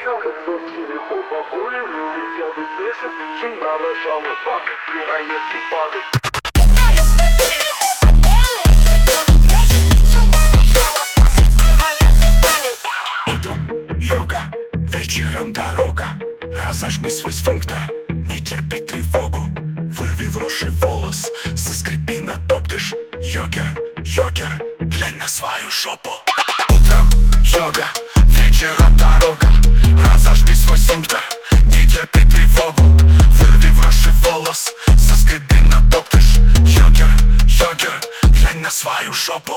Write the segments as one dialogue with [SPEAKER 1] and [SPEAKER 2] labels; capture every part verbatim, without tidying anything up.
[SPEAKER 1] Йога, вечером дорога. Разожми свой сфинктер, не терпи тревогу. Вырви вросший волос, соскреби, натоптишь. Йогер, йогер, глянь на свою жопу. Утром йога, вечером дорога. Разожми свой сфинктер, не терпи тревогу. Вырви вросший волос, соскреби, натоптишь. Йогер, йогер, глянь на свою жопу.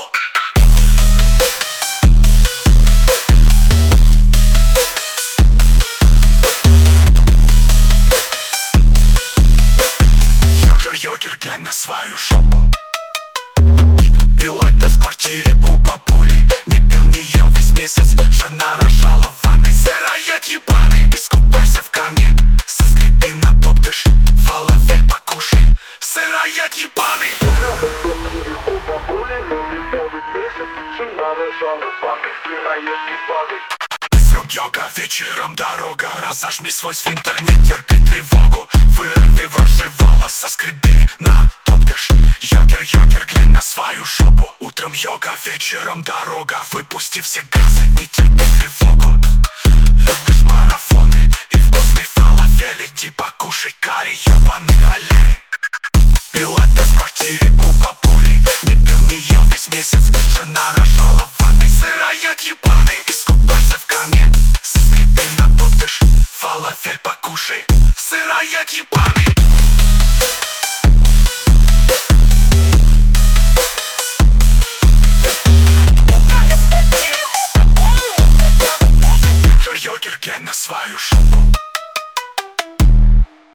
[SPEAKER 1] Йогер, глянь на свою жопу. Пил это в квартире у бабули. Не пил, не ел весь месяц. Жена рожала в ванной. Сыроед ебаный, искупайся в камне. Соскреби, натоптишь, фалафель покушай. Сыроед ебаный. У бабули не пил весь месяц. Жена рожала в ванной. Сыроед ебаный. Утром йога, вечером дорога. Разожми свой сфинктер, не терпи тревогу. Вырви вросший волос, соскреби, натоптишь. Йогер, йогер, глянь на свою жопу. Утром йога, вечером дорога. Выпусти все газы, не терпи тревогу. Любишь марафоны и вкусный фалафель. Иди покушай карри, ебаный олень. Пил это в квартире у бабули. Не пил, не ел весь месяц. Жена рожала в ванной. Сыроед ебаный, искупайся в камне. Соскреби, натоптишь, фалафель покушай. Сыроед ебаный. Йогер, глянь на свою жопу.